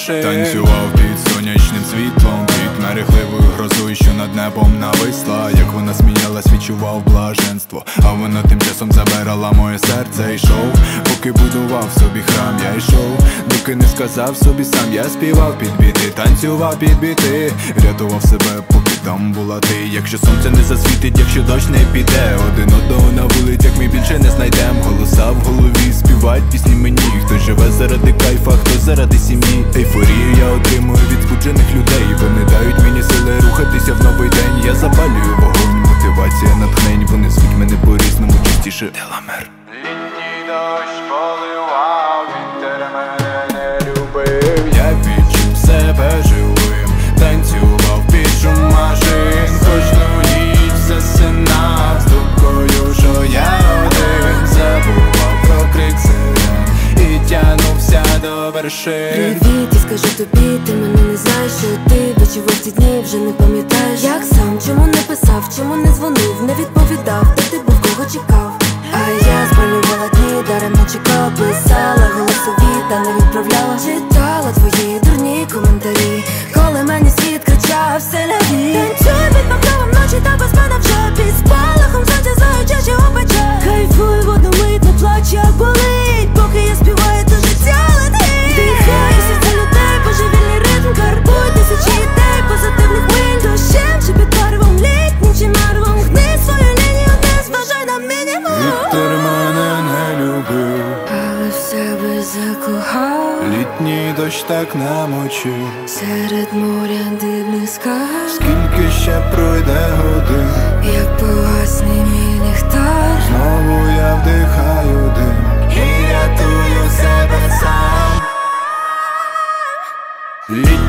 вершин. Танцював під сонячним світлом, під мерехливою грозою, що над небом нависла. Як вона сміялась, відчував блаженство, а вона тим часом забирала моє серце. Йшов, поки будував собі храм, я йшов, доки не сказав собі сам. Я співав під біти, танцював під біти, рятував себе, поки там була ти. Якщо сонце не засвітить, якщо дощ не піде, один одного на вулицях ми більше не знайдем. Голоса в голові співають пісні мені. Хто живе заради кайфа, хто заради сім'ї. Ейфорію я отримую від збуджених людей. Вони дають мені сили рухатися в новий день. Я запалюю вогонь, мотивація, натхнень. Вони звуть мене по-різному, частіше Деламер. Літній дощ поливав, вітер мене не любив. Я відчув себе живим, танцював під шум машин. Кожну ніч засинав з думкою, що я один. Забував про крик сирен і тягнувся до вершин. Привіт, я скажу тобі, ти мене не знаєш, що ти відчував ці дні, вже не пам'ятаєш. Як сам, чому не писав, чому не дзвонив, не відповідав, де ти був, кого чекав. А я спалювала дні, даремно чекав, писала голосові та не відправляла. Читала твої дурні коментарі, коли мені світ кричав «Селяві». Танцюй під покровом ночі та без мене вже під спалахом сонця, заючачи у пече. Кайфуй в одну мить, не плач, як болить, поки я співаю, то життя летить. Дихай серця людей, божевільний ритм, карбуй тисячі ідей, позитивних миль. Дощем чи під парвом, літнім чи нарвом, гни свою лінію, не зважай на мінімум. Вітер мене не любив, Але в себе закохав, літній дощ так намочив. серед моря дивних скар. Скільки ще пройде годин, Як погасне мій ліхтар, знову я вдихаю дим і рятую себе сам.